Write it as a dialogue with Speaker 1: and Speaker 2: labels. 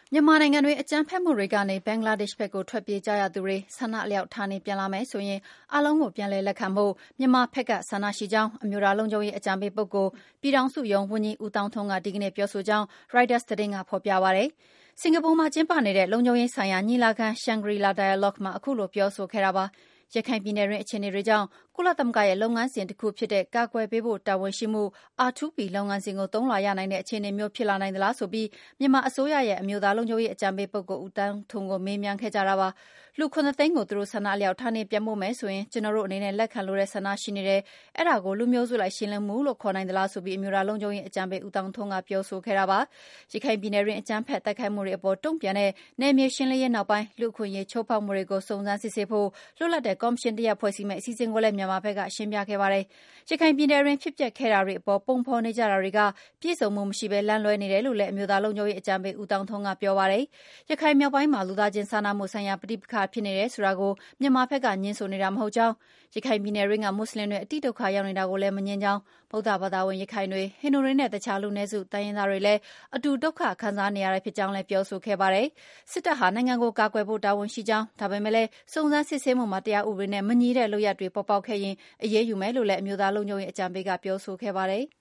Speaker 1: မြန်မာနိုင်ငံတွင်အကြမ်းဖက်မှုတွေကနေဘင်္ဂလားဒေ့ရှ်ဘက်ကိုထွက်ပြေးကြရသူတွေဆန္ဒအလျောက်ဌာနေပြန်လာမယ်ဆိုရင်အားလုံးကိုပြန်လည်လက်ခံဖို့မြန်မာဘက်ကဆန္ဒရှိကြောင်းအမျိုးသားလုံခြုံရေးအကြံပေးပုဂ္ဂိုလ်ပြည်ထောင်စုရုံးဝန်ကြီးဦးသောင်းထွန်းကဒီကနေ့ပြောဆိုကြောင်း Reuters သတင်းကဖော်ပြပါတယ်။စင်ကာပူမှာကျင်းပနေတဲ့လုံခြုံရေးဆိုင်ရာညီလာခံ Shangri-La Dialogue မှာအခုလိုပြောဆိုခဲ့တာပါ။ရခိုင်ပြည်နယ်တွင်းအခြေအနေတွေကြောင့်ကုလသမဂ္ဂရဲ့လုပ်ငန်းစဉ်တစ်ခုဖြစ်တဲ့ကာကွယ်ပေးဖို့တာဝန်ရှိမှု R2P လုပ်ငန်းစဉ်ကိုသုံးလာရနိုင်တဲ့အခြေအနေမျိုးဖြစ်လာနိုင်သလားဆိုပြီးမြန်မာအစိုးရရဲ့အမျိုးသားလုံခြုံရေးအကြံပေးပုဂ္ဂိုလ်ဦးသောင်းထွန်းကိုမေးမြန်းခဲ့ကြတာပါ။လူ 9 သိန်းကိုသူတို့ဆန္ဒအလျောက်ဌာနေပြန်ပို့မယ်ဆိုရင်ကျွန်တော်တို့အနေနဲ့လက်ခံလိုတဲ့ဆန္ဒရှိနေတယ်။အဲ့ဒါကိုလူမျိုးစုလိုက်ရှင်းလင်းမှုလို့ခေါ်နိုင်သလားဆိုပြီးအမျိုးသားလုံခြုံရေးအကြံပေးဦးသောင်းထွန်းကပြောဆိုခဲ့တာပါ။ရခိုင်ပြည်နယ်တွင်းအကြမ်းဖက်တိုက်ခိုက်မှုတွေအပေါ်တုံ့ပြန်တဲ့နယ်မြေရှင်းလင်းရေးနောက်ပိုင်းလူ့အခွင့်အရေးချိုးဖောက်မှုတွေကိုစုံစမ်းစစ်ဆေးဖို့လွတ်လပ်တဲ့ကော်မရှင်တစ်ရပ်ဖွဲ့စည်းမယ့်အစီအစဉ်ကိုလည်းမြန်မာဘက်ကရှင်းပြခဲ့ပါတယ်။ရခိုင်ပြည်နယ်တွင်းဖြစ်ပျက်ခဲ့တာတွေအပေါ်ပုံဖော်နေကြတာတွေကပြည့်စုံမှုမရှိဘဲလမ်းလွဲနေတယ်လို့လည်းအမျိုးသားလုံခြုံရေးအကြံပေးဦးသောင်းထွန်းကပြောပါတယ်။ရခိုင်မြောက်ပိုင်းမှာလူသားချင်းစာနာမှုဆိုင်ရာပဋိပက္ခဖြစ်နေတယ်ဆိုတာကိုမြန်မာဘက်ကငြင်းဆိုနေတာမဟုတ်ကြောင်းရခိုင်ပြည်နယ်တွင်းကမွတ်ဆလင်တွေအတိဒုက္ခရောက်နေတာကိုလည်းမငြင်းကြောင်းဗုဒ္ဓဘာသာဝင်ရခိုင်တွေဟိန္ဒူတွေနဲ့တခြားလူနည်းစုတိုင်းရင်းသားတွေလည်းအတူဒုက္ခခံစားနေရတာဖြစ်ကြောင်းလည်းပြောဆိုခဲ့ပါတယ်။စစ်တပ်ဟာနိုင်ငံကိုကာကွယ်ဖို့တာဝန်ရှိကြောင်းဒါပေမဲ့လည်းစုံစမ်းစစ်ဆေးမှုမှာတရားဥပဒေနဲ့မညီတဲ့လုပ်ရပ်တွေပေါ်ပေါက်ခဲ့ရင်အရေးယူမယ်လို့လည်းအမျိုးသားလုံခြုံရေးအကြံပေးကပြောဆိုခဲ့ပါတယ်။